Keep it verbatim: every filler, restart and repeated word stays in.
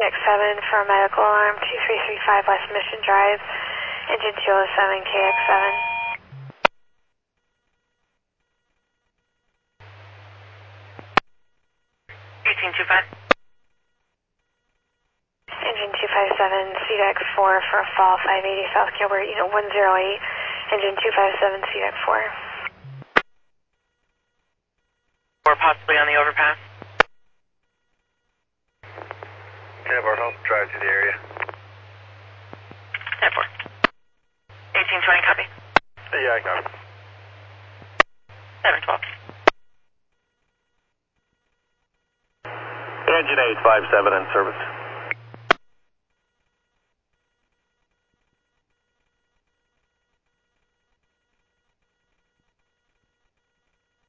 X seven for medical alarm, two three three five West Mission Drive, engine two oh seven K X seven. eighteen two five. Engine two five seven, C D X four for fall five eighty South Gilbert, unit one oh eight, engine two five seven, C D X four. Or possibly on the overpass. Have our help drive to the area. ten four. eighteen twenty, copy. Yeah, I got it. seven twelve. Engine eight five seven in service.